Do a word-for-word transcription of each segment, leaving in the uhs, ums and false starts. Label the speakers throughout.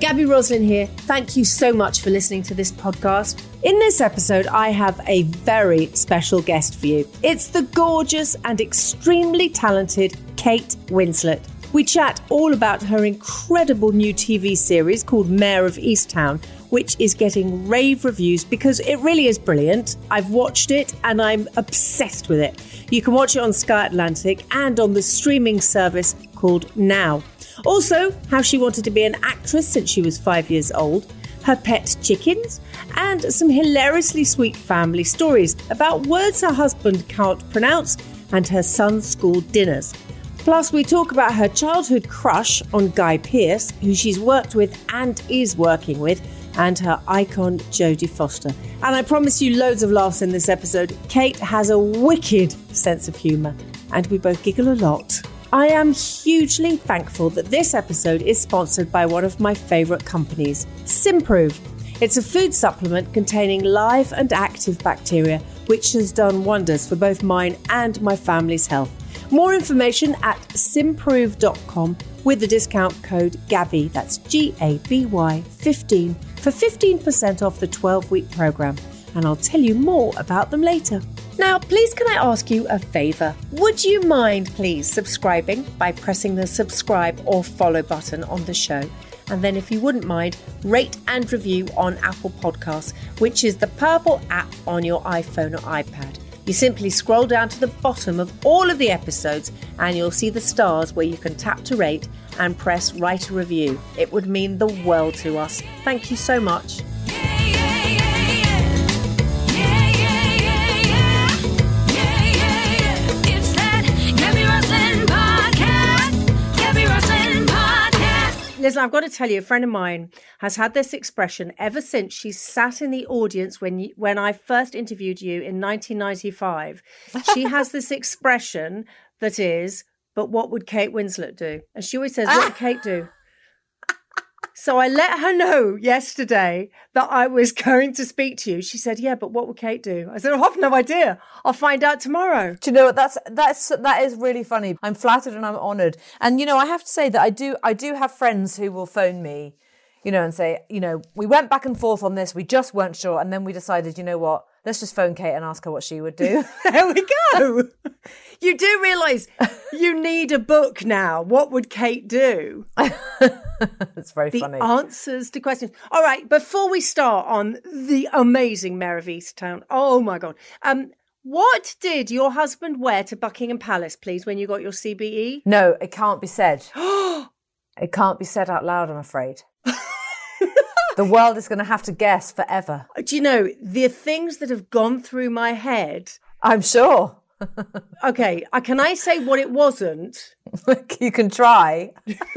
Speaker 1: Gaby Roslin here. Thank you so much for listening to this podcast. In this episode, I have a very special guest for you. It's the gorgeous and extremely talented Kate Winslet. We chat all about her incredible new T V series called Mare of Easttown, which is getting rave reviews because it really is brilliant. I've watched it and I'm obsessed with it. You can watch it on Sky Atlantic and on the streaming service called Now. Also, how she wanted to be an actress since she was five years old, her pet chickens, and some hilariously sweet family stories about words her husband can't pronounce and her son's school dinners. Plus, we talk about her childhood crush on Guy Pearce, who she's worked with and is working with, and her icon Jodie Foster. And I promise you loads of laughs in this episode. Kate has a wicked sense of humour, and we both giggle a lot. I am hugely thankful that this episode is sponsored by one of my favourite companies, Simprove. It's a food supplement containing live and active bacteria, which has done wonders for both mine and my family's health. More information at simprove dot com with the discount code GABY, that's G A B Y fifteen, for fifteen percent off the twelve-week programme. And I'll tell you more about them later. Now, please can I ask you a favour? Would you mind, please, subscribing by pressing the subscribe or follow button on the show? And then if you wouldn't mind, rate and review on Apple Podcasts, which is the purple app on your iPhone or iPad. You simply scroll down to the bottom of all of the episodes and you'll see the stars where you can tap to rate and press write a review. It would mean the world to us. Thank you so much. Listen, I've got to tell you, a friend of mine has had this expression ever since she sat in the audience when you, when I first interviewed you in nineteen ninety-five. She has this expression that is, but what would Kate Winslet do? And she always says, what would Kate do? So I let her know yesterday that I was going to speak to you. She said, yeah, but what would Kate do? I said, I have no idea. I'll find out tomorrow.
Speaker 2: Do you know what? That's, that's, that is really funny. I'm flattered and I'm honoured. And, you know, I have to say that I do, I do have friends who will phone me, you know, and say, you know, we went back and forth on this. We just weren't sure. And then we decided, you know what? Let's just phone Kate and ask her what she would do.
Speaker 1: There we go. You do realise you need a book now. What would Kate do?
Speaker 2: It's very
Speaker 1: the
Speaker 2: funny.
Speaker 1: The answers to questions. All right, before we start on the amazing Mare of Easttown, oh my God. Um, what did your husband wear to Buckingham Palace, please, when you got your C B E?
Speaker 2: No, it can't be said. It can't be said out loud, I'm afraid. The world is going to have to guess forever.
Speaker 1: Do you know, the things that have gone through my head?
Speaker 2: I'm sure.
Speaker 1: Okay, uh, can I say what it wasn't?
Speaker 2: You can try.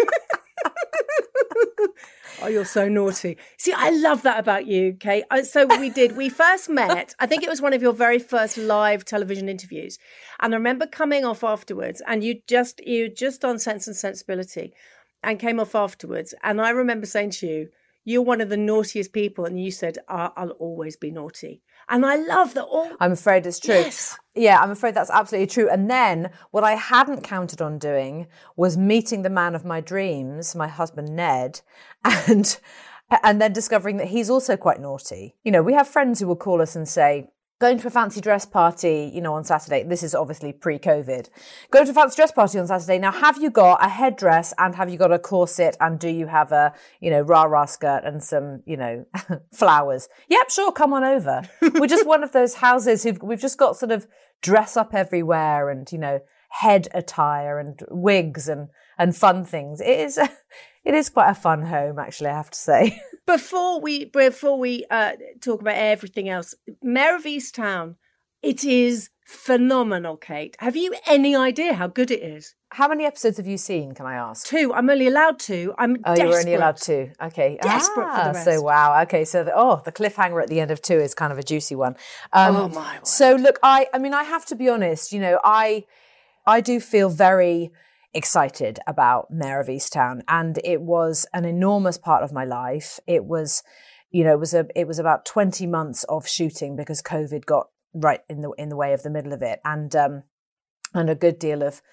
Speaker 1: Oh, you're so naughty. See, I love that about you, Kate. So we did, we first met, I think it was one of your very first live television interviews. And I remember coming off afterwards and you just, you just on Sense and Sensibility and came off afterwards. And I remember saying to you, you're one of the naughtiest people. And you said, I'll, I'll always be naughty. And I love that. All.
Speaker 2: I'm afraid it's true.
Speaker 1: Yes.
Speaker 2: Yeah, I'm afraid that's absolutely true. And then what I hadn't counted on doing was meeting the man of my dreams, my husband, Ned, and and then discovering that he's also quite naughty. You know, we have friends who will call us and say, going to a fancy dress party, you know, on Saturday. This is obviously pre-COVID. Going to a fancy dress party on Saturday. Now, have you got a headdress and have you got a corset and do you have a, you know, rah-rah skirt and some, you know, flowers? Yep, sure, come on over. We're just one of those houses who've, we've just got sort of dress up everywhere and, you know, head attire and wigs and, and fun things. It is, it is quite a fun home, actually, I have to say.
Speaker 1: Before we before we uh, talk about everything else, Mare of Easttown, it is phenomenal, Kate. Have you any idea how good it is?
Speaker 2: How many episodes have you seen, can I ask?
Speaker 1: Two. I'm only allowed two. I'm
Speaker 2: oh,
Speaker 1: desperate.
Speaker 2: you're only allowed two. Okay.
Speaker 1: Desperate
Speaker 2: ah,
Speaker 1: for the rest.
Speaker 2: So, wow. Okay, so, the, oh, the cliffhanger at the end of two is kind of a juicy one. Um,
Speaker 1: oh, my word.
Speaker 2: So, look, I, I mean, I have to be honest, you know, I, I do feel very excited about Mare of Easttown, and it was an enormous part of my life. It was, you know, it was a, it was about twenty months of shooting because COVID got right in the in the way of the middle of it, and um, and a good deal of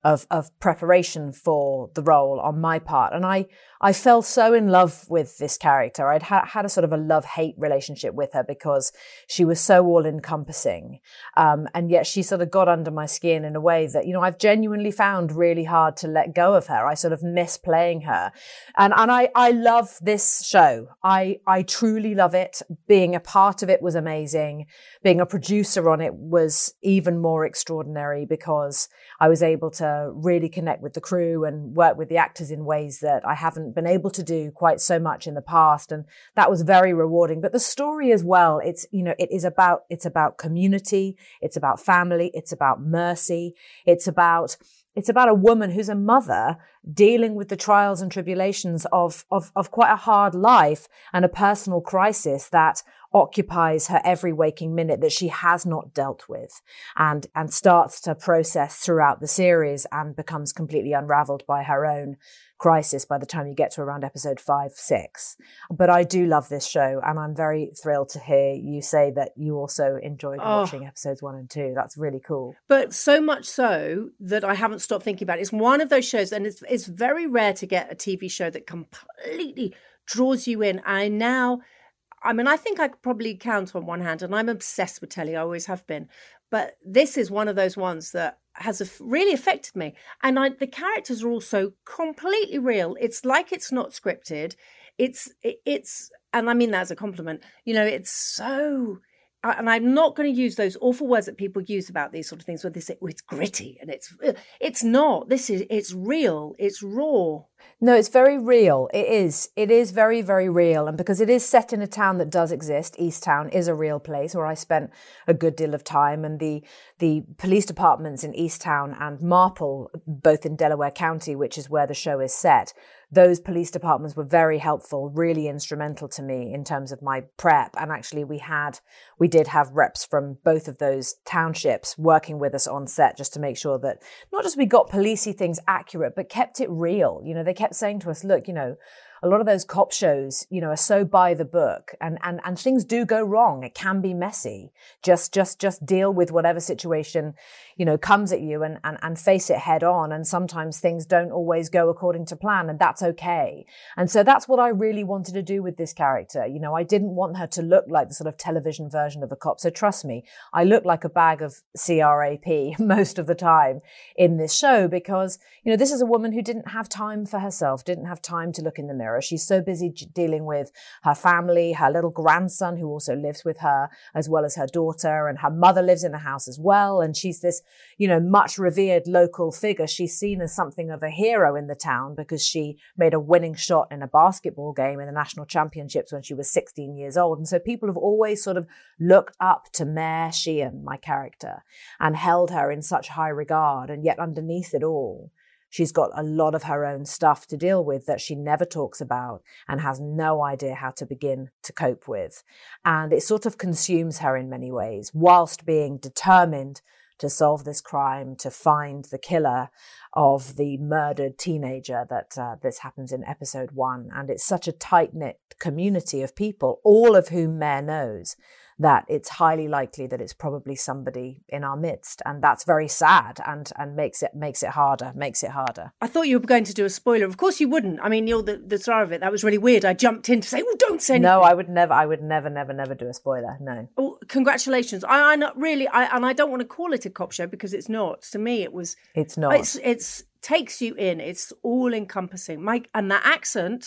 Speaker 2: of of preparation for the role on my part. And I I fell so in love with this character. I'd ha- had a sort of a love-hate relationship with her because she was so all-encompassing. Um, and yet she sort of got under my skin in a way that, you know, I've genuinely found really hard to let go of her. I sort of miss playing her. And and I, I love this show. I, I truly love it. Being a part of it was amazing. Being a producer on it was even more extraordinary because I was able to really connect with the crew and work with the actors in ways that I haven't been able to do quite so much in the past. And that was very rewarding. But the story as well, it's, you know, it is about, it's about community. It's about family. It's about mercy. It's about, it's about a woman who's a mother dealing with the trials and tribulations of, of, of quite a hard life and a personal crisis that occupies her every waking minute that she has not dealt with, and, and starts to process throughout the series and becomes completely unraveled by her own crisis by the time you get to around episode five, six. But I do love this show, and I'm very thrilled to hear you say that you also enjoyed oh. watching episodes one and two. That's really cool.
Speaker 1: But so much so that I haven't stopped thinking about it. It's one of those shows, and it's it's very rare to get a T V show that completely draws you in. I now, I mean, I think I could probably count on one hand, and I'm obsessed with telly. I always have been. But this is one of those ones that has really affected me. And I, the characters are also completely real. It's like it's not scripted. It's, it, it's, and I mean that as a compliment. You know, it's so, and I'm not going to use those awful words that people use about these sort of things where they say, oh, it's gritty, and it's, it's not. This is, it's real. It's raw.
Speaker 2: No, it's very real. It is. It is very, very real. And because it is set in a town that does exist, Easttown is a real place where I spent a good deal of time. And the the police departments in Easttown and Marple, both in Delaware County, which is where the show is set, those police departments were very helpful, really instrumental to me in terms of my prep. And actually we had, we did have reps from both of those townships working with us on set just to make sure that not just we got policey things accurate, but kept it real. You know, they kept saying to us, look, you know, a lot of those cop shows, you know, are so by the book, and, and, and things do go wrong. It can be messy. Just, just, just deal with whatever situation, you know, comes at you and, and, and face it head on. And sometimes things don't always go according to plan, and that's okay. And so that's what I really wanted to do with this character. You know, I didn't want her to look like the sort of television version of a cop. So trust me, I look like a bag of C R A P most of the time in this show because, you know, this is a woman who didn't have time for herself, didn't have time to look in the mirror. She's so busy dealing with her family, her little grandson who also lives with her, as well as her daughter, and her mother lives in the house as well. And she's this, you know, much revered local figure. She's seen as something of a hero in the town because she made a winning shot in a basketball game in the national championships when she was sixteen years old. And so people have always sort of looked up to Mayor Sheehan, my character, and held her in such high regard. And yet underneath it all, she's got a lot of her own stuff to deal with that she never talks about and has no idea how to begin to cope with. And it sort of consumes her in many ways, whilst being determined to solve this crime, to find the killer of the murdered teenager that uh, this happens in episode one. And it's such a tight-knit community of people, all of whom Mayor knows, that it's highly likely that it's probably somebody in our midst. And that's very sad and and makes it makes it harder, makes it harder.
Speaker 1: I thought you were going to do a spoiler. Of course you wouldn't. I mean, you're the, the star of it. That was really weird. I jumped in to say, oh, don't say anything.
Speaker 2: No, I would never, I would never, never, never do a spoiler. No.
Speaker 1: Oh, congratulations. I, I not really, I, and I don't want to call it a cop show because it's not. To me, it was.
Speaker 2: It's not.
Speaker 1: It's, it's takes you in. It's all encompassing. Mike, and that accent.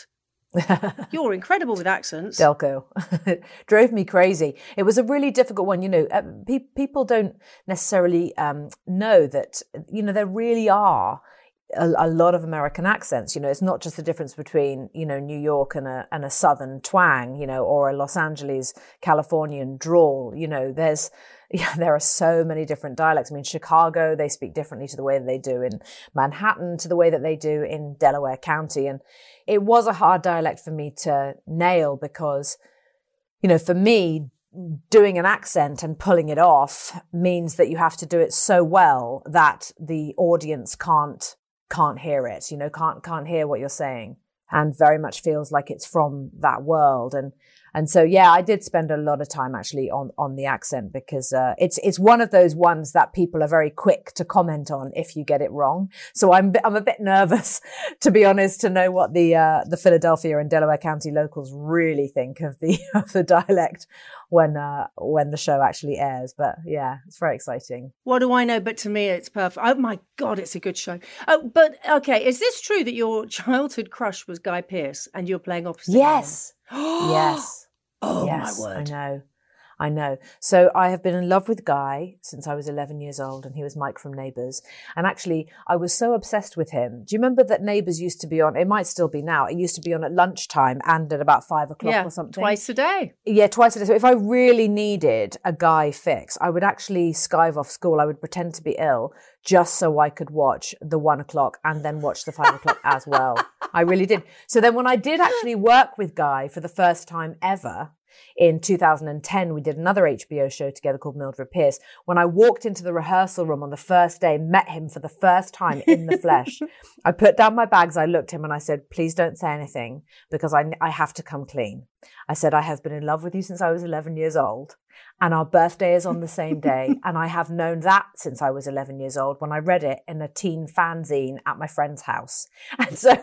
Speaker 1: You're incredible with accents.
Speaker 2: Delco. It drove me crazy. It was a really difficult one. You know, uh, pe- people don't necessarily um, know that, you know, there really are a, a lot of American accents. You know, it's not just the difference between, you know, New York and a, and a Southern twang, you know, or a Los Angeles, Californian drawl. You know, there's, yeah, there are so many different dialects. I mean, Chicago, they speak differently to the way that they do in Manhattan, to the way that they do in Delaware County. And it was a hard dialect for me to nail because, you know, for me, doing an accent and pulling it off means that you have to do it so well that the audience can't can't hear it, you know, can't can't hear what you're saying, and very much feels like it's from that world. And And so, yeah, I did spend a lot of time actually on, on the accent because uh, it's it's one of those ones that people are very quick to comment on if you get it wrong. So I'm I'm a bit nervous, to be honest, to know what the uh, the Philadelphia and Delaware County locals really think of the of the dialect when uh, when the show actually airs. But yeah, it's very exciting.
Speaker 1: What do I know? But to me, it's perfect. Oh my God, it's a good show. Oh, but okay, is this true that your childhood crush was Guy Pearce and you're playing opposite?
Speaker 2: Yes. Yes.
Speaker 1: Oh,
Speaker 2: yes,
Speaker 1: my word.
Speaker 2: I know. I know. So I have been in love with Guy since I was eleven years old, and he was Mike from Neighbours. And actually, I was so obsessed with him. Do you remember that Neighbours used to be on, it might still be now, it used to be on at lunchtime and at about five o'clock
Speaker 1: yeah,
Speaker 2: or something?
Speaker 1: twice a day.
Speaker 2: Yeah, twice a day. So if I really needed a Guy fix, I would actually skive off school. I would pretend to be ill just so I could watch the one o'clock and then watch the five o'clock as well. I really did. So then when I did actually work with Guy for the first time ever, in two thousand ten, we did another H B O show together called Mildred Pierce. When I walked into the rehearsal room on the first day, met him for the first time in the flesh, I put down my bags, I looked at him and I said, please don't say anything because I, I have to come clean. I said, I have been in love with you since I was eleven years old and our birthday is on the same day. And I have known that since I was eleven years old when I read it in a teen fanzine at my friend's house. And so,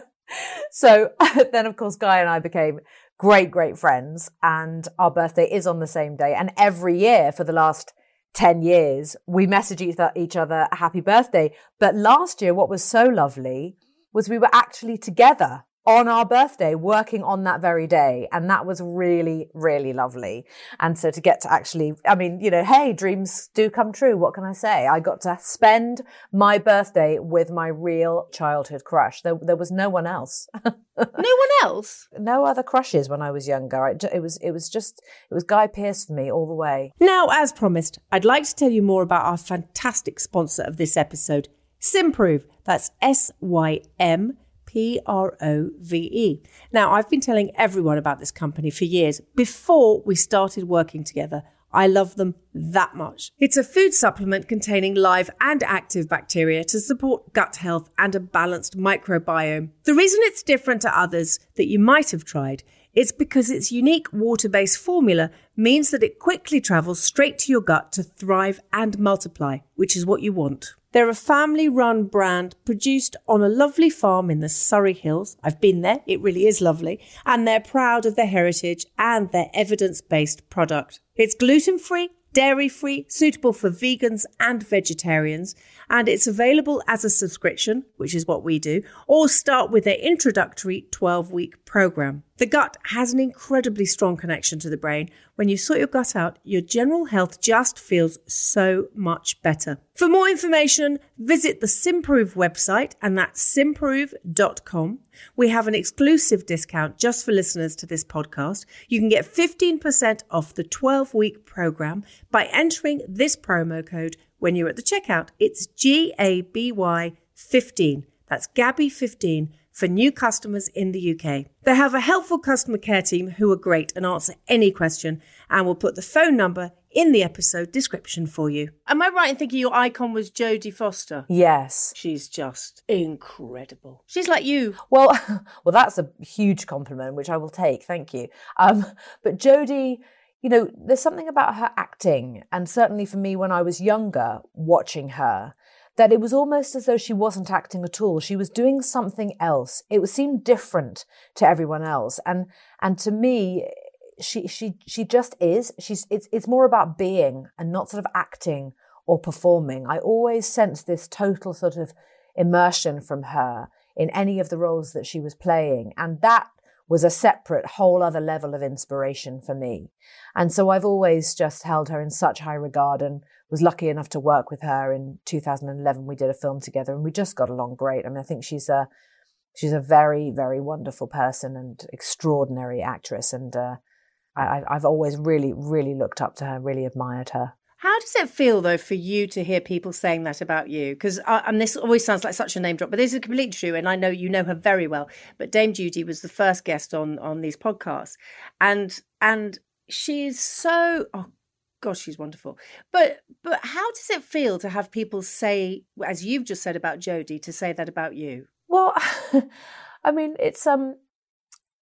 Speaker 2: so then of course, Guy and I became great, great friends. And our birthday is on the same day. And every year for the last ten years, we message each other a happy birthday. But last year, what was so lovely was we were actually together on our birthday, working on that very day. And that was really, really lovely. And so to get to actually, I mean, you know, hey, dreams do come true. What can I say? I got to spend my birthday with my real childhood crush. There, there was no one else.
Speaker 1: No one else?
Speaker 2: No other crushes when I was younger. It, it was, it was just, it was Guy Pearce for me all the way.
Speaker 1: Now, as promised, I'd like to tell you more about our fantastic sponsor of this episode, Symprove. That's S Y M P R O V E. Now, I've been telling everyone about this company for years before we started working together. I love them that much. It's a food supplement containing live and active bacteria to support gut health and a balanced microbiome. The reason it's different to others that you might have tried is because its unique water-based formula means that it quickly travels straight to your gut to thrive and multiply, which is what you want. They're a family-run brand produced on a lovely farm in the Surrey Hills. I've been there. It really is lovely. And they're proud of their heritage and their evidence-based product. It's gluten-free, dairy-free, suitable for vegans and vegetarians, and it's available as a subscription, which is what we do, or start with their introductory twelve-week program. The gut has an incredibly strong connection to the brain. When you sort your gut out, your general health just feels so much better. For more information, visit the Symprove website, and that's symprove dot com. We have an exclusive discount just for listeners to this podcast. You can get fifteen percent off the twelve-week program by entering this promo code when you're at the checkout. It's G A B Y fifteen. That's Gabby fifteen for new customers in the U K. They have a helpful customer care team who are great and answer any question, and we'll put the phone number in the episode description for you. Am I right in thinking your icon was Jodie Foster?
Speaker 2: Yes.
Speaker 1: She's just incredible. She's like you.
Speaker 2: Well, well, that's a huge compliment, which I will take. Thank you. Um, but Jodie, you know, there's something about her acting, and certainly for me when I was younger, watching her, that it was almost as though she wasn't acting at all. She was doing something else. It seemed different to everyone else. And and to me, she she she just is. She's it's it's more about being and not sort of acting or performing. I always sensed this total sort of immersion from her in any of the roles that she was playing. And that was a separate whole other level of inspiration for me. And so I've always just held her in such high regard and was lucky enough to work with her in two thousand eleven. We did a film together and we just got along great. I mean, I think she's a, she's a very, very wonderful person and extraordinary actress. And uh, I, I've always really, really looked up to her, really admired her.
Speaker 1: How does it feel, though, for you to hear people saying that about you? Because and this always sounds like such a name drop, but this is completely true, and I know you know her very well. But Dame Judi was the first guest on on these podcasts, and and she's so oh gosh, she's wonderful. But but how does it feel to have people say, as you've just said about Jodie, to say that about you?
Speaker 2: Well, I mean, it's um.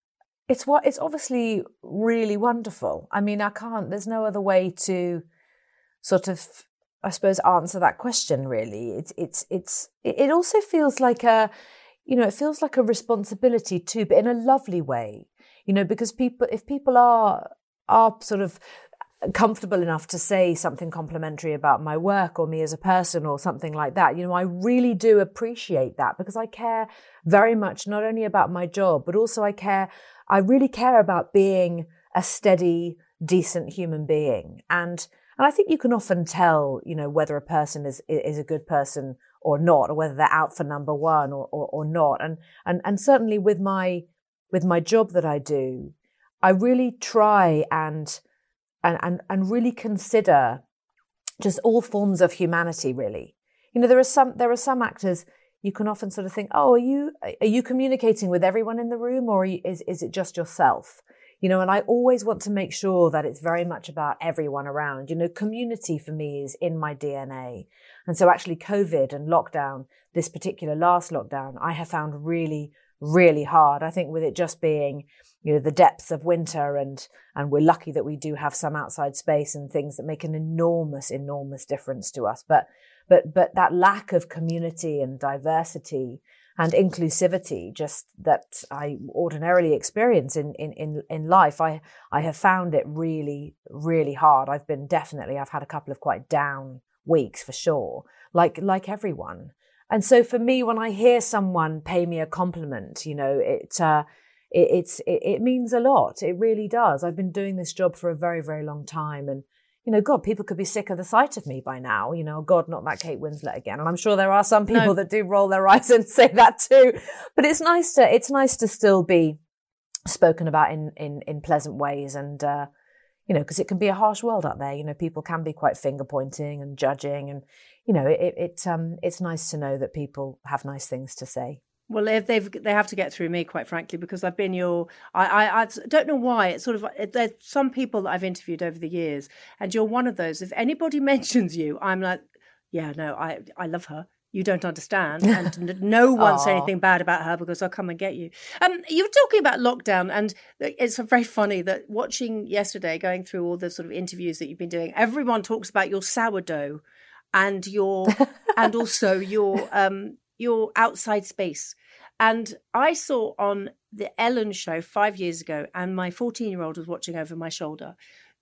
Speaker 2: it's what it's obviously really wonderful. I mean, I can't, there's no other way to sort of, I suppose, answer that question really. It's, it's, it's, it also feels like a, you know, it feels like a responsibility too, but in a lovely way, you know, because people, if people are, are sort of comfortable enough to say something complimentary about my work or me as a person or something like that, you know, I really do appreciate that, because I care very much not only about my job, but also I care, I really care about being a steady, decent human being. And and I think you can often tell, you know, whether a person is is a good person or not, or whether they're out for number one or or, or not. And and and certainly with my with my job that I do, I really try and And, and and really consider just all forms of humanity, really. You know, there are some there are some actors you can often sort of think, oh, are you are you communicating with everyone in the room, or are you, is is it just yourself? You know, and I always want to make sure that it's very much about everyone around. You know, community for me is in my D N A. And so actually COVID and lockdown, this particular last lockdown, I have found really, really hard. I think with it just being, you know, the depths of winter, and and we're lucky that we do have some outside space and things that make an enormous, enormous difference to us. But but but that lack of community and diversity and inclusivity, just that I ordinarily experience in in in, in life, I I have found it really, really hard. I've been definitely, I've had a couple of quite down weeks for sure, like like everyone. And so for me, when I hear someone pay me a compliment, you know, it uh, it, it's it, it means a lot. It really does. I've been doing this job for a very, very long time, and you know, God, people could be sick of the sight of me by now. You know, God, not that Kate Winslet again. And I'm sure there are some people no. that do roll their eyes and say that too. But it's nice to it's nice to still be spoken about in in in pleasant ways, and uh, you know, because it can be a harsh world out there. You know, people can be quite finger pointing and judging, and you know, it, it um, it's nice to know that people have nice things to say.
Speaker 1: Well, if they've they have to get through me, quite frankly, because I've been your. I, I I don't know why. It's sort of there's some people that I've interviewed over the years, and you're one of those. If anybody mentions you, I'm like, yeah, no, I I love her. You don't understand, and no one say anything bad about her because I'll come and get you. Um, you were talking about lockdown, and it's very funny that watching yesterday, going through all the sort of interviews that you've been doing, everyone talks about your sourdough, and your and also your um your outside space. And I saw on the Ellen show five years ago, and my fourteen-year-old was watching over my shoulder,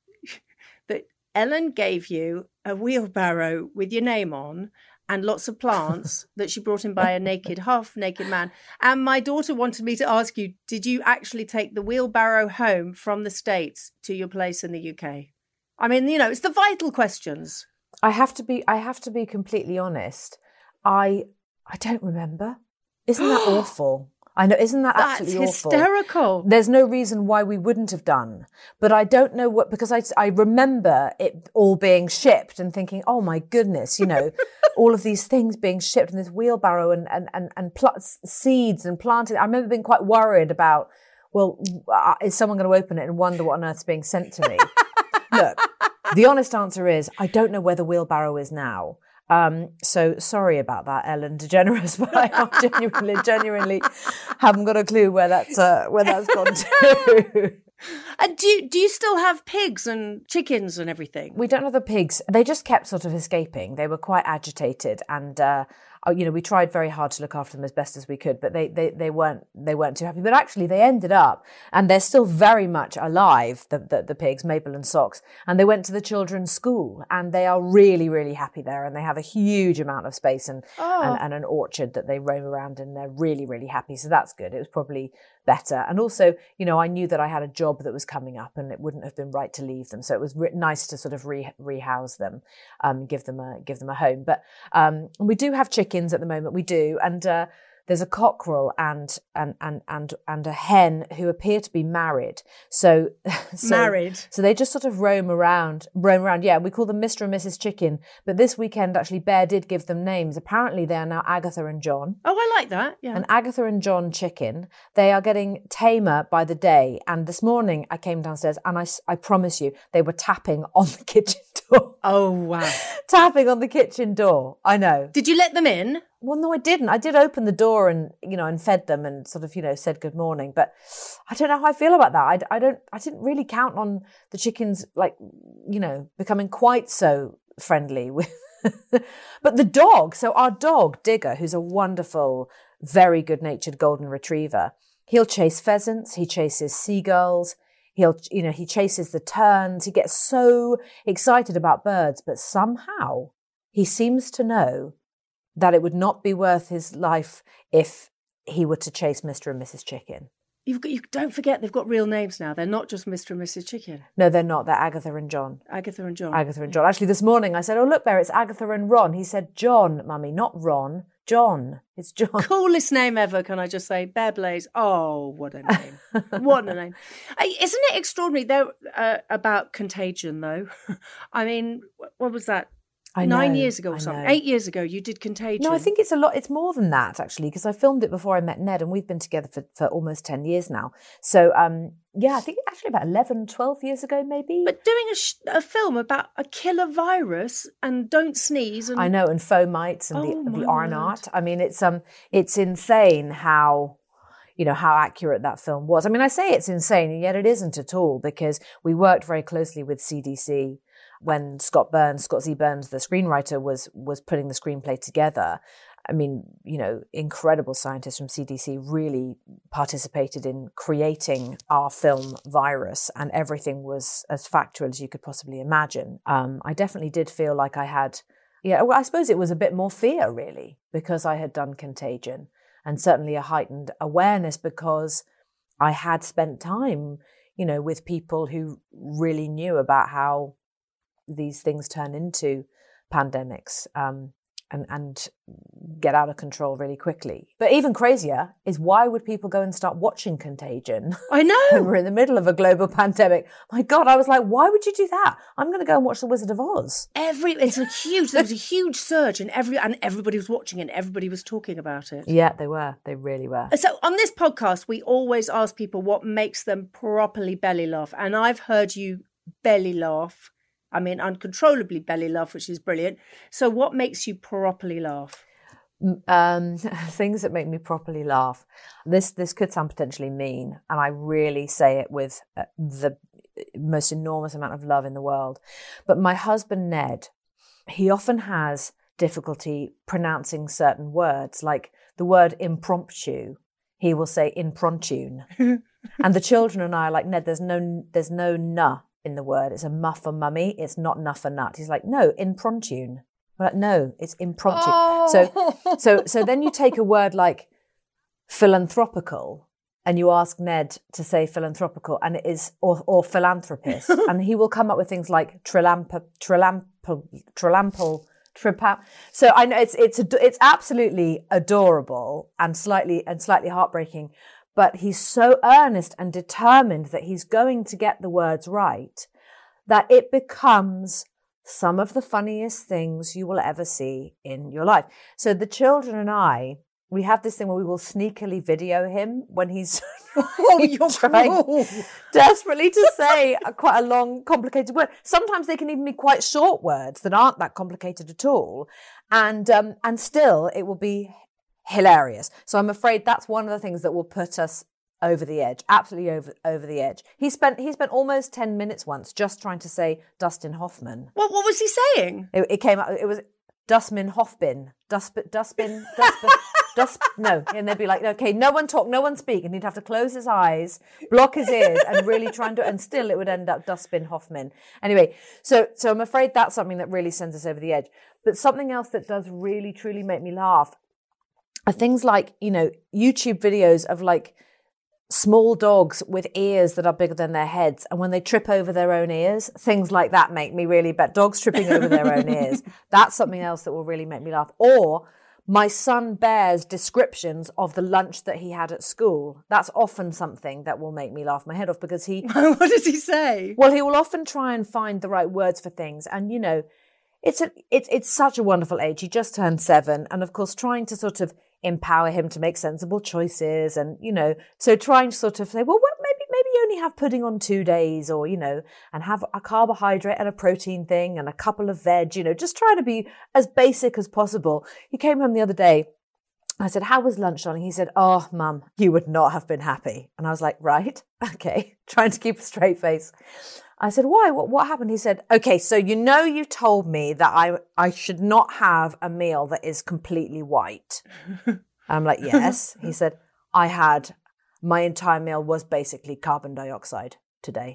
Speaker 1: that Ellen gave you a wheelbarrow with your name on and lots of plants that she brought in by a naked, half-naked man. And my daughter wanted me to ask you, did you actually take the wheelbarrow home from the States to your place in the U K? I mean, you know, it's the vital questions.
Speaker 2: I have to be I have to be completely honest. I I don't remember. Isn't that awful? I know, isn't that
Speaker 1: That's
Speaker 2: absolutely awful?
Speaker 1: That's hysterical.
Speaker 2: There's no reason why we wouldn't have done. But I don't know what, because I, I remember it all being shipped and thinking, oh my goodness, you know, all of these things being shipped in this wheelbarrow and, and, and, and pl- seeds and planted. I remember being quite worried about, well, is someone going to open it and wonder what on earth's being sent to me? Look, the honest answer is, I don't know where the wheelbarrow is now. Um, so sorry about that, Ellen DeGeneres, but I genuinely, genuinely haven't got a clue where that's uh, where that's gone to.
Speaker 1: And do you, do you still have pigs and chickens and everything?
Speaker 2: We don't have the pigs. They just kept sort of escaping. They were quite agitated, and uh, you know, we tried very hard to look after them as best as we could, but they, they, they weren't they weren't too happy. But actually, they ended up, and they're still very much alive. The, the the pigs, Mabel and Socks, and they went to the children's school, and they are really really happy there, and they have a huge amount of space and
Speaker 1: oh.
Speaker 2: and, and an orchard that they roam around, and they're really really happy. So that's good. It was probably better, and also, you know, I knew that I had a job that was coming up, and it wouldn't have been right to leave them. So it was re- nice to sort of re- rehouse them, um, give them a give them a home. But um, we do have chickens at the moment. We do, and uh, there's a cockerel and and and and and a hen who appear to be married. So, so
Speaker 1: married.
Speaker 2: So they just sort of roam around, roam around. Yeah, we call them Mister and Missus Chicken. But this weekend, actually, Bear did give them names. Apparently, they are now Agatha and John.
Speaker 1: Oh, I like that. Yeah.
Speaker 2: And Agatha and John Chicken. They are getting tamer by the day. And this morning, I came downstairs, and I I promise you, they were tapping on the kitchen door.
Speaker 1: Oh wow!
Speaker 2: Tapping on the kitchen door. I know.
Speaker 1: Did you let them in?
Speaker 2: Well, no, I didn't. I did open the door and, you know, and fed them and sort of, you know, said good morning. But I don't know how I feel about that. I, I don't, I didn't really count on the chickens, like, you know, becoming quite so friendly with. But the dog, so our dog, Digger, who's a wonderful, very good-natured golden retriever, he'll chase pheasants, he chases seagulls, he'll, you know, he chases the terns. He gets so excited about birds, but somehow he seems to know that it would not be worth his life if he were to chase Mister and Missus Chicken.
Speaker 1: You've got, you don't forget they've got real names now. They're not just Mister and Missus Chicken.
Speaker 2: No, they're not. They're Agatha and John.
Speaker 1: Agatha and John.
Speaker 2: Agatha and John. Actually, this morning I said, oh, look, Bear, it's Agatha and Ron. He said, John, Mummy, not Ron. John. It's John.
Speaker 1: Coolest name ever, can I just say? Bear Blaze. Oh, what a name. What a name. Isn't it extraordinary, though, uh, about Contagion, though? I mean, what was that?
Speaker 2: I know,
Speaker 1: Nine years ago or
Speaker 2: I
Speaker 1: something.
Speaker 2: know.
Speaker 1: Eight years ago, you did Contagion.
Speaker 2: No, I think it's a lot. It's more than that, actually, because I filmed it before I met Ned, and we've been together for, for almost ten years now. So, um, yeah, I think actually about eleven, twelve years ago, maybe.
Speaker 1: But doing a, sh- a film about a killer virus and don't sneeze. And...
Speaker 2: I know, and fomites and
Speaker 1: Oh,
Speaker 2: the, the
Speaker 1: my
Speaker 2: R N
Speaker 1: word.
Speaker 2: art. I mean, it's um, it's insane how, you know, how accurate that film was. I mean, I say it's insane, and yet it isn't at all, because we worked very closely with C D C when Scott Burns, Scott Z. Burns, the screenwriter, was was putting the screenplay together. I mean, you know, incredible scientists from C D C really participated in creating our film Virus, and everything was as factual as you could possibly imagine. Um, I definitely did feel like I had, yeah, well, I suppose it was a bit more fear, really, because I had done Contagion, and certainly a heightened awareness because I had spent time, you know, with people who really knew about how these things turn into pandemics um, and, and get out of control really quickly. But even crazier is, why would people go and start watching Contagion?
Speaker 1: I know.
Speaker 2: When we're in the middle of a global pandemic. My God, I was like, why would you do that? I'm going to go and watch The Wizard of Oz.
Speaker 1: Every it's a huge. There was a huge surge, and every and everybody was watching it. And everybody was talking about it.
Speaker 2: Yeah, they were. They really were.
Speaker 1: So on this podcast, we always ask people what makes them properly belly laugh, and I've heard you belly laugh. I mean, uncontrollably belly laugh, which is brilliant. So what makes you properly laugh?
Speaker 2: Um, things that make me properly laugh. This this could sound potentially mean, and I really say it with uh, the most enormous amount of love in the world. But my husband, Ned, he often has difficulty pronouncing certain words, like the word impromptu. He will say impromptu. And the children and I are like, Ned, there's no, there's no na in the word. It's a muff for mummy. It's not nuff for nut. He's like, no, impromptu. We're like, no, it's impromptu.
Speaker 1: Oh.
Speaker 2: So, so, so then you take a word like philanthropical, and you ask Ned to say philanthropical, and it is, or, or philanthropist, and he will come up with things like trilampa, trilampa, trilampal, tripa. So I know it's it's it's absolutely adorable and slightly and slightly heartbreaking. But he's so earnest and determined that he's going to get the words right that it becomes some of the funniest things you will ever see in your life. So the children and I, we have this thing where we will sneakily video him when he's
Speaker 1: Oh, you're
Speaker 2: trying
Speaker 1: cruel.
Speaker 2: desperately to say a, quite a long, complicated word. Sometimes they can even be quite short words that aren't that complicated at all. And um, and still it will be hilarious. So I'm afraid that's one of the things that will put us over the edge, absolutely over over the edge. He spent he spent almost ten minutes once just trying to say Dustin Hoffman.
Speaker 1: What what was he saying?
Speaker 2: It, it came out. It was Dustman Hoffbin. Dustbin. Dustbin. Dustbin. Dust. No, and they'd be like, okay, no one talk, no one speak, and he'd have to close his eyes, block his ears, and really try and do it. And still, it would end up Dustbin Hoffman. Anyway, so so I'm afraid that's something that really sends us over the edge. But something else that does really truly make me laugh are things like, you know, YouTube videos of like small dogs with ears that are bigger than their heads, and when they trip over their own ears, things like that make me really bad. Dogs tripping over their own ears. That's something else that will really make me laugh. Or my son Bear's descriptions of the lunch that he had at school. That's often something that will make me laugh my head off, because he...
Speaker 1: What does he say?
Speaker 2: Well, he will often try and find the right words for things. And, you know, it's a, it's it's such a wonderful age. He just turned seven. And, of course, trying to sort of empower him to make sensible choices, and, you know, so trying to sort of say, well, what, maybe maybe you only have pudding on two days or, you know, and have a carbohydrate and a protein thing and a couple of veg, you know, just try to be as basic as possible. He came home the other day. I said, how was lunch, darling? He said, oh, Mum, you would not have been happy. And I was like, right, okay, trying to keep a straight face. I said, why? What, what happened? He said, okay, so you know you told me that I, I should not have a meal that is completely white. I'm like, yes. He said, I had, my entire meal was basically carbon dioxide today.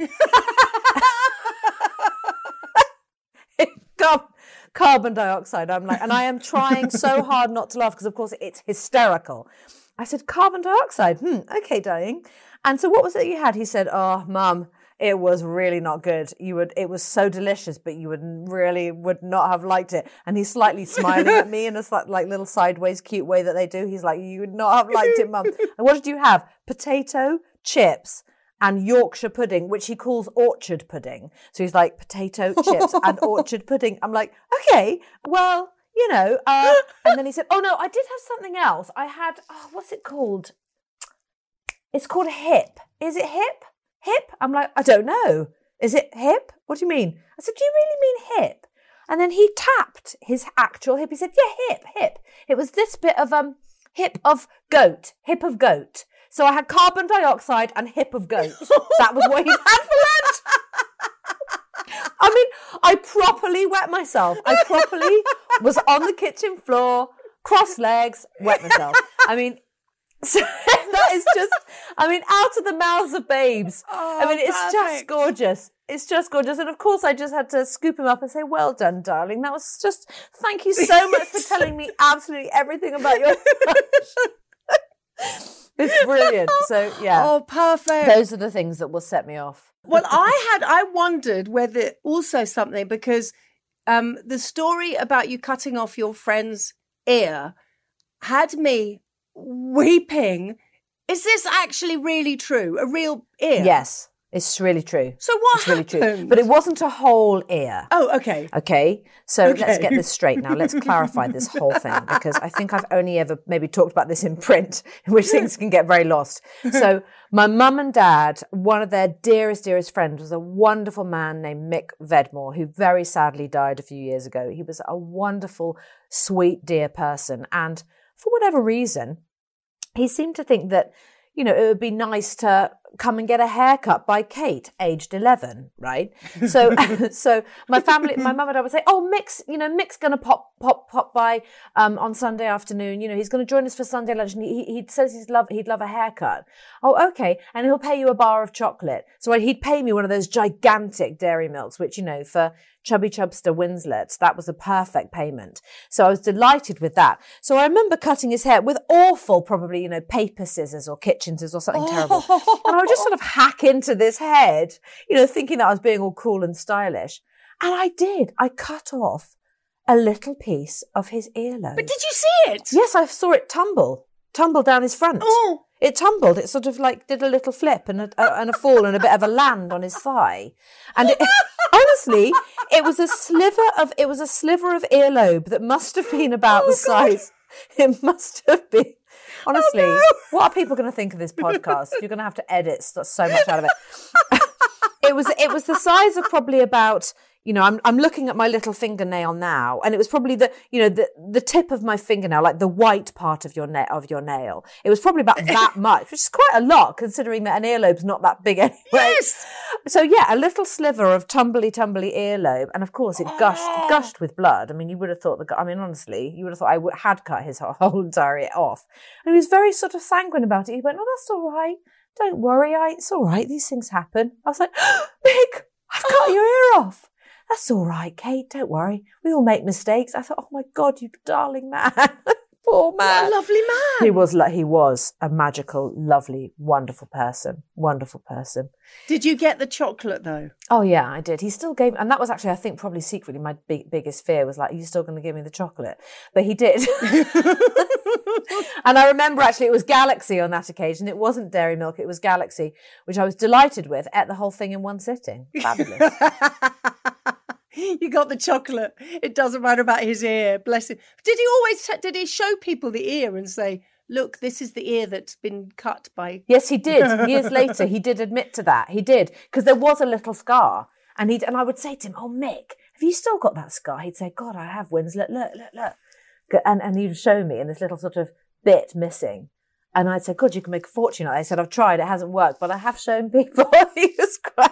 Speaker 2: Car- carbon dioxide. I'm like, and I am trying so hard not to laugh because, of course, it's hysterical. I said, carbon dioxide. Hmm, okay, darling. And so what was it you had? He said, oh, Mum, it was really not good. You would, it was so delicious, but you would really would not have liked it. And he's slightly smiling at me in a slight, like little sideways cute way that they do. He's like, you would not have liked it, Mum. And what did you have? Potato, chips, and Yorkshire pudding, which he calls orchard pudding. So he's like, potato, chips, and orchard pudding. I'm like, okay, well, you know. Uh, and then he said, oh, no, I did have something else. I had, oh, what's it called? It's called hip. Is it hip? Hip? I'm like, I don't know. Is it hip? What do you mean? I said, do you really mean hip? And then he tapped his actual hip. He said, yeah, hip, hip. It was this bit of um hip of goat, hip of goat. So I had carbon dioxide and hip of goat. That was what he had for lunch. I mean, I properly wet myself. I properly was on the kitchen floor, cross legs, wet myself. I mean, so that is just, I mean, out of the mouths of babes.
Speaker 1: Oh,
Speaker 2: I mean, it's
Speaker 1: perfect.
Speaker 2: just gorgeous. It's just gorgeous. And of course, I just had to scoop him up and say, well done, darling. That was just, thank you so much for telling me absolutely everything about your It's brilliant. So, yeah.
Speaker 1: Oh, perfect.
Speaker 2: Those are the things that will set me off.
Speaker 1: Well, I had, I wondered whether also something, because um, the story about you cutting off your friend's ear had me weeping. Is this actually really true? A real ear?
Speaker 2: Yes, it's really true.
Speaker 1: So what
Speaker 2: it's really
Speaker 1: happened?
Speaker 2: true. But it wasn't a whole ear.
Speaker 1: Oh, okay.
Speaker 2: Okay, so
Speaker 1: Okay.
Speaker 2: let's get this straight now. Let's clarify this whole thing, because I think I've only ever maybe talked about this in print, in which things can get very lost. So my mum and dad, one of their dearest, dearest friends was a wonderful man named Mick Vedmore, who very sadly died a few years ago. He was a wonderful, sweet, dear person. And for whatever reason, he seemed to think that, you know, it would be nice to come and get a haircut by Kate, aged eleven, right? So, so my family, my mum and dad would say, "Oh, Mick's, you know, Mick's going to pop, pop, pop by um, on Sunday afternoon. You know, he's going to join us for Sunday lunch, and he, he says he's love, he'd love a haircut. Oh, okay, and he'll pay you a bar of chocolate. So he'd pay me one of those gigantic Dairy Milks, which, you know, for Chubby Chubster Winslet, that was a perfect payment. So I was delighted with that. So I remember cutting his hair with awful, probably, you know, paper scissors or kitchen scissors or something oh. terrible. And I would just sort of hack into this head, you know, thinking that I was being all cool and stylish. And I did. I cut off a little piece of his earlobe.
Speaker 1: But did you see it?
Speaker 2: Yes, I saw it tumble, tumble down his front.
Speaker 1: Oh.
Speaker 2: It tumbled. It sort of like did a little flip and a, a, and a fall and a bit of a land on his thigh. And it, honestly, it was a sliver of it was a sliver of earlobe that must have been about oh, the size. God. It must have been. Honestly, oh, no. What are people going to think of this podcast? You're going to have to edit so much out of it. It was it was the size of probably about, you know, I'm I'm looking at my little fingernail now, and it was probably the, you know, the the tip of my fingernail, like the white part of your nail of your nail. It was probably about that much, which is quite a lot considering that an earlobe's not that big anyway.
Speaker 1: Yes.
Speaker 2: So yeah, a little sliver of tumbly tumbly earlobe, and of course it gushed
Speaker 1: oh.
Speaker 2: gushed with blood. I mean, you would have thought the I mean, honestly, you would have thought I w- had cut his whole, whole entire ear off, and he was very sort of sanguine about it. He went, "Oh, that's all right. Don't worry, I, it's all right. These things happen." I was like, oh, Mick, I've cut your ear off. That's all right, Kate. Don't worry. We all make mistakes. I thought, oh my God, you darling man. Poor man.
Speaker 1: What a lovely man.
Speaker 2: He was, he was a magical, lovely, wonderful person. Wonderful person.
Speaker 1: Did you get the chocolate though?
Speaker 2: Oh yeah, I did. He still gave, and that was actually, I think, probably secretly my big, biggest fear was like, are you still going to give me the chocolate? But he did. And I remember actually it was Galaxy on that occasion. It wasn't Dairy Milk, it was Galaxy, which I was delighted with. Ate the whole thing in one sitting. Fabulous.
Speaker 1: You got the chocolate. It doesn't matter about his ear. Bless him. Did he always, t- did he show people the ear and say, look, this is the ear that's been cut by...
Speaker 2: Yes, he did. Years later, he did admit to that. He did. Because there was a little scar. And he'd, and I would say to him, oh, Mick, have you still got that scar? He'd say, God, I have, Winslet. Look, look, look. And, and he'd show me in this little sort of bit missing. And I'd say, God, you can make a fortune. I said, I've tried. It hasn't worked. But I have shown people. He was quite...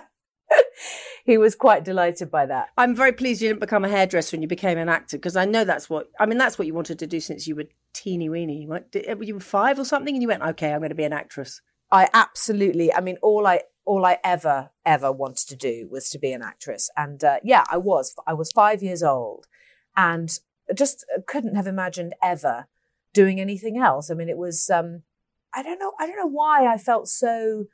Speaker 2: He was quite delighted by that.
Speaker 1: I'm very pleased you didn't become a hairdresser and you became an actor, because I know that's what, I mean, that's what you wanted to do since you were teeny weeny. What, you were five or something and you went, okay, I'm going to be an actress.
Speaker 2: I absolutely, I mean, all I all I ever, ever wanted to do was to be an actress. And uh, yeah, I was. I was five years old and just couldn't have imagined ever doing anything else. I mean, it was, um, I don't know, I don't know why I felt so,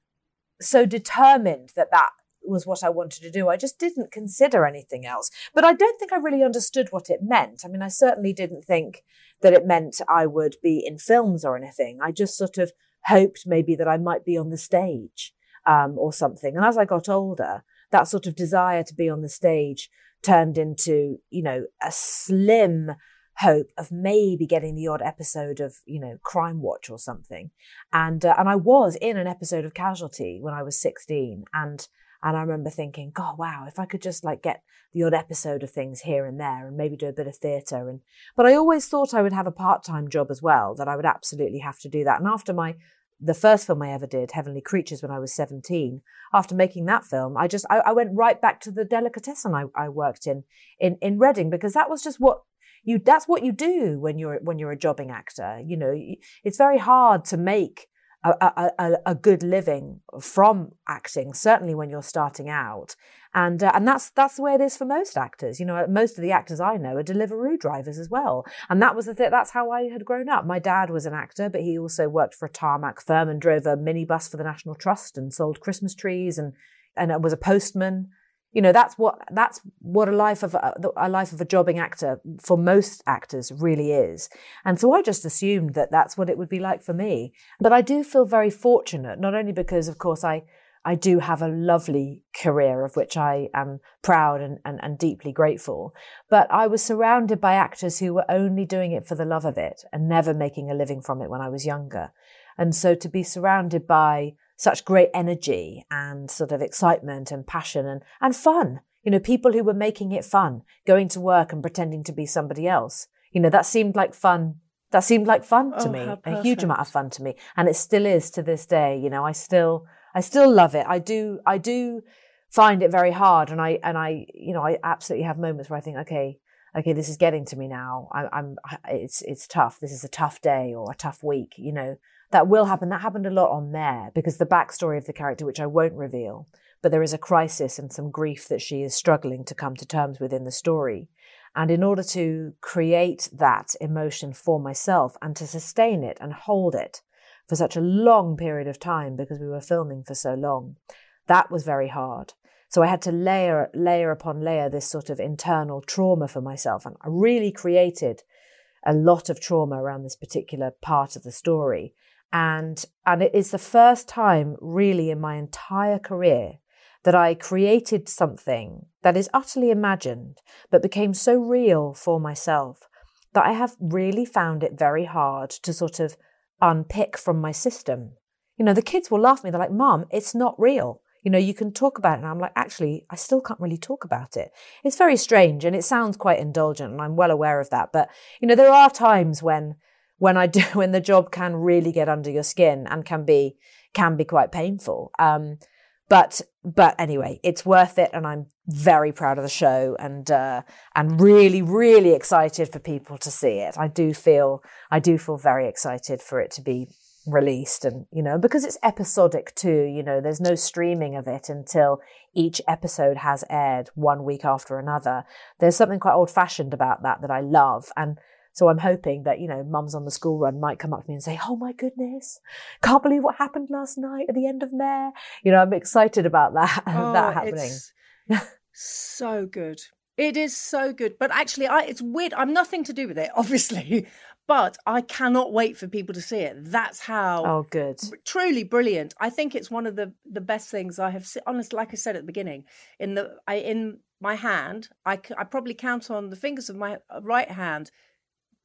Speaker 2: so determined that that was what I wanted to do. I just didn't consider anything else. But I don't think I really understood what it meant. I mean, I certainly didn't think that it meant I would be in films or anything. I just sort of hoped maybe that I might be on the stage um, or something. And as I got older, that sort of desire to be on the stage turned into, you know, a slim hope of maybe getting the odd episode of, you know, Crime Watch or something. And uh, and I was in an episode of Casualty when I was sixteen. And And I remember thinking, God, wow, if I could just like get the odd episode of things here and there and maybe do a bit of theatre. And but I always thought I would have a part-time job as well, that I would absolutely have to do that. And after my the first film I ever did, Heavenly Creatures, when I was seventeen, after making that film, I just I, I went right back to the delicatessen I, I worked in, in in Reading, because that was just what you that's what you do when you're when you're a jobbing actor. You know, it's very hard to make A, a, a good living from acting, certainly when you're starting out, and uh, and that's that's the way it is for most actors. You know, most of the actors I know are Deliveroo drivers as well, and that was the th- that's how I had grown up. My dad was an actor, but he also worked for a tarmac firm and drove a minibus for the National Trust and sold Christmas trees, and and was a postman. You know, that's what that's what a life of a, a life of a jobbing actor for most actors really is. And so I just assumed that that's what it would be like for me. But I do feel very fortunate, not only because, of course, I I do have a lovely career of which I am proud and, and, and deeply grateful, but I was surrounded by actors who were only doing it for the love of it and never making a living from it when I was younger. And so to be surrounded by such great energy and sort of excitement and passion and, and fun, you know, people who were making it fun, going to work and pretending to be somebody else. You know, that seemed like fun. That seemed like fun to
Speaker 1: oh,
Speaker 2: me, a huge amount of fun to me. And it still is to this day. You know, I still, I still love it. I do, I do find it very hard. And I, and I, you know, I absolutely have moments where I think, okay, okay, this is getting to me now. I, I'm, it's, it's tough. This is a tough day or a tough week, you know. That will happen. That happened a lot on Mare, because the backstory of the character, which I won't reveal, but there is a crisis and some grief that she is struggling to come to terms with in the story. And in order to create that emotion for myself and to sustain it and hold it for such a long period of time, because we were filming for so long, that was very hard. So I had to layer, layer upon layer this sort of internal trauma for myself. And I really created a lot of trauma around this particular part of the story. And and it is the first time really in my entire career that I created something that is utterly imagined, but became so real for myself that I have really found it very hard to sort of unpick from my system. You know, the kids will laugh at me. They're like, Mom, it's not real. You know, you can talk about it. And I'm like, actually, I still can't really talk about it. It's very strange and it sounds quite indulgent, and I'm well aware of that. But, you know, there are times when when I do, when the job can really get under your skin and can be, can be quite painful. Um, but, but anyway, it's worth it. And I'm very proud of the show and, uh, and really, really excited for people to see it. I do feel, I do feel very excited for it to be released, and, you know, because it's episodic too, you know, there's no streaming of it until each episode has aired one week after another. There's something quite old fashioned about that, that I love. And so I'm hoping that, you know, mums on the school run might come up to me and say, oh my goodness, can't believe what happened last night at the end of Mare. You know, I'm excited about that,
Speaker 1: oh,
Speaker 2: that happening.
Speaker 1: It's so good. It is so good. But actually, I, it's weird. I'm nothing to do with it, obviously, but I cannot wait for people to see it. That's how
Speaker 2: oh, good.
Speaker 1: Truly brilliant. I think it's one of the, the best things I have seen. Honestly, like I said at the beginning, in the I in my hand, I, I probably count on the fingers of my right hand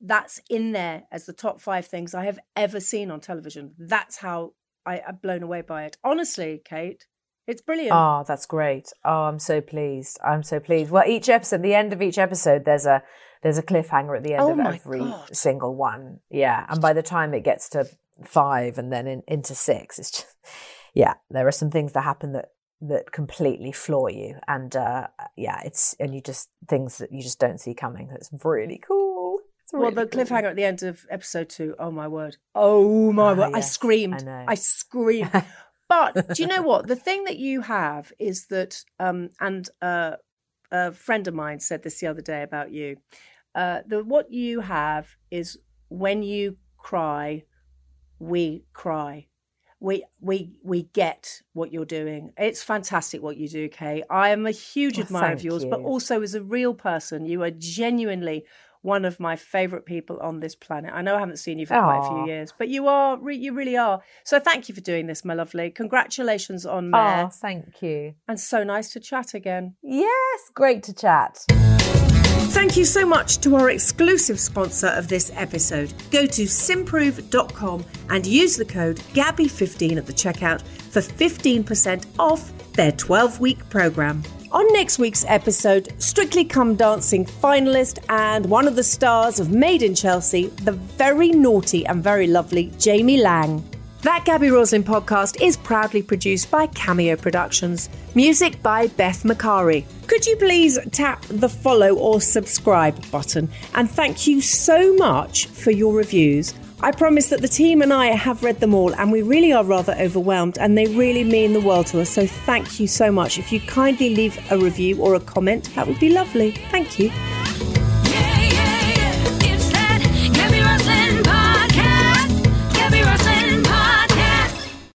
Speaker 1: that's in there as the top five things I have ever seen on television. That's how I, I'm blown away by it. Honestly, Kate, it's brilliant.
Speaker 2: Oh, that's great. Oh, I'm so pleased. I'm so pleased. Well, each episode, the end of each episode, there's a there's a cliffhanger at the end
Speaker 1: oh
Speaker 2: of every
Speaker 1: God.
Speaker 2: single one. Yeah. And by the time it gets to five and then in, into six, it's just, yeah, there are some things that happen that that completely floor you. And uh, yeah, it's, and you just, things that you just don't see coming. It's really cool. It's really
Speaker 1: well, the
Speaker 2: cool.
Speaker 1: cliffhanger at the end of episode two, oh my word. Oh my
Speaker 2: Oh,
Speaker 1: word. I
Speaker 2: yes,
Speaker 1: screamed.
Speaker 2: I know.
Speaker 1: I screamed. But do you know what? The thing that you have is that, um, and uh, a friend of mine said this the other day about you, uh, the, what you have is when you cry, we cry. We we we get what you're doing. It's fantastic what you do, Kay. I am a huge
Speaker 2: Well,
Speaker 1: admirer of
Speaker 2: thank
Speaker 1: yours,
Speaker 2: you.
Speaker 1: but also as a real person, you are genuinely one of my favourite people on this planet. I know I haven't seen you for quite a
Speaker 2: Aw.
Speaker 1: few years, but you are, re- you really are. So thank you for doing this, my lovely. Congratulations on Mare.
Speaker 2: Oh, thank you.
Speaker 1: And so nice to chat again.
Speaker 2: Yes, great to chat.
Speaker 1: Thank you so much to our exclusive sponsor of this episode. Go to simprove dot com and use the code Gabby fifteen at the checkout for fifteen percent off their twelve-week programme. On next week's episode, Strictly Come Dancing finalist and one of the stars of Made in Chelsea, the very naughty and very lovely Jamie Lang. That Gabby Roslin podcast is proudly produced by Cameo Productions. Music by Beth Macari. Could you please tap the follow or subscribe button? And thank you so much for your reviews. I promise that the team and I have read them all and we really are rather overwhelmed and they really mean the world to us. So thank you so much. If you kindly leave a review or a comment, that would be lovely. Thank you.